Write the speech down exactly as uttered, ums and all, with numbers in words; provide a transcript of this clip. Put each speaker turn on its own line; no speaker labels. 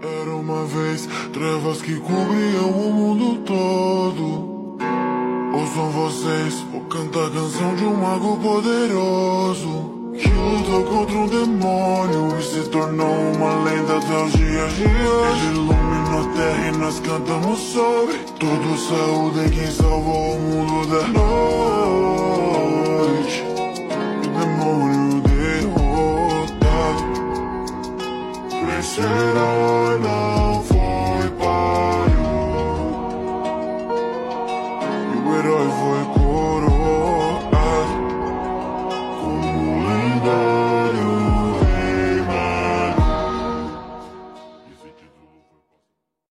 Era uma vez trevas que cobriam o mundo todo. Ouçam vocês, vou cantar a canção de um mago poderoso que lutou contra um demônio e se tornou uma lenda até os dias de hoje. Ele iluminou a terra e nós cantamos sobre. Todos saúdem quem salvou o mundo da noite.